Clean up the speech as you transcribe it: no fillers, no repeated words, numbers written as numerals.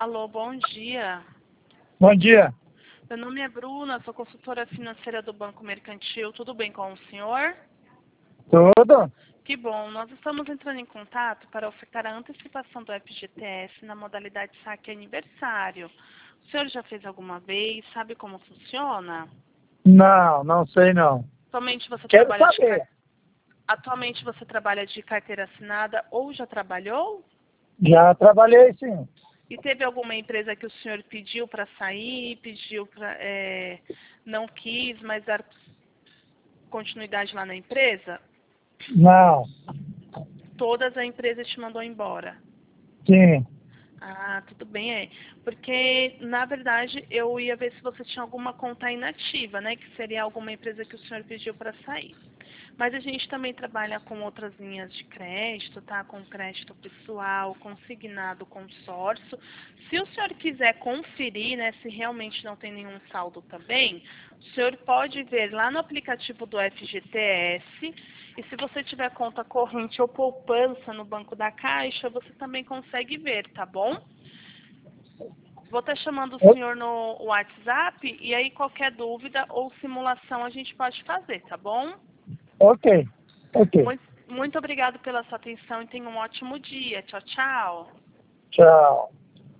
Alô, bom dia. Bom dia. Meu nome é Bruna, sou consultora financeira do Banco Mercantil. Tudo bem com o senhor? Tudo? Que bom. Nós estamos entrando em contato para ofertar a antecipação do FGTS na modalidade saque aniversário. O senhor já fez alguma vez? Sabe como funciona? Não, não sei não. Atualmente você Quero trabalha saber. Atualmente você trabalha de carteira assinada ou já trabalhou? Já trabalhei sim. E teve alguma empresa que o senhor pediu para sair, não quis, mas dar continuidade lá na empresa? Não. Todas a empresa te mandou embora. Sim. Ah, tudo bem, Porque, na verdade, eu ia ver se você tinha alguma conta inativa, né? Que seria alguma empresa que o senhor pediu para sair. Mas a gente também trabalha com outras linhas de crédito, tá? Com crédito pessoal, consignado, consórcio. Se o senhor quiser conferir, né, se realmente não tem nenhum saldo também, o senhor pode ver lá no aplicativo do FGTS. E se você tiver conta corrente ou poupança no Banco da Caixa, você também consegue ver, tá bom? Vou estar chamando o senhor no WhatsApp e aí qualquer dúvida ou simulação a gente pode fazer, tá bom? Ok. Ok. Muito obrigado pela sua atenção e tenha um ótimo dia. Tchau, tchau. Tchau.